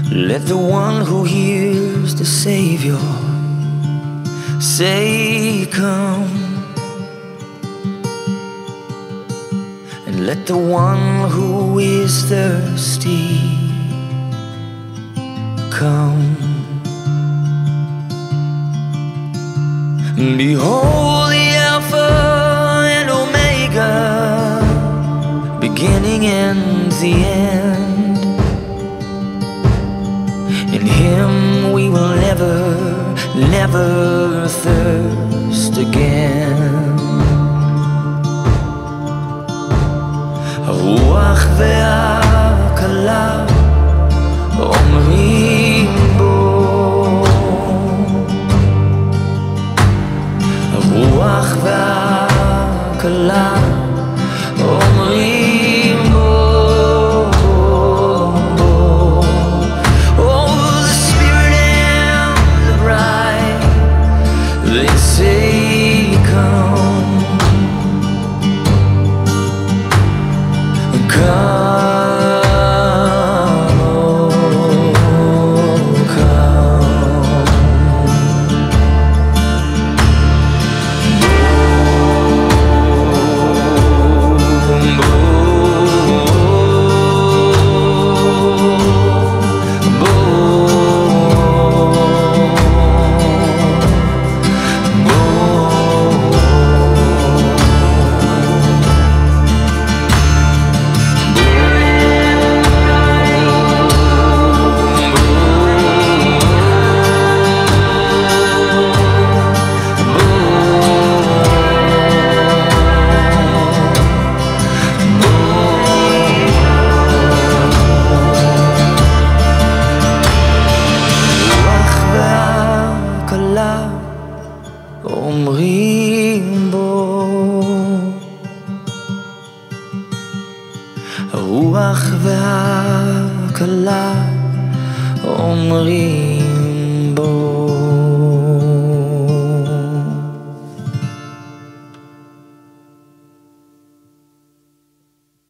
Let the one who hears the Savior say, come. And let the one who is thirsty come. Behold the Alpha and Omega, beginning and the end. In Him we will never, never thirst again. הרוח והכלה אומרים בו, הרוח והכלה אומרים בו. Oh, the Spirit and the bride, they say, come. Come. אומרים בו, הרוח והכלה אומרים בו.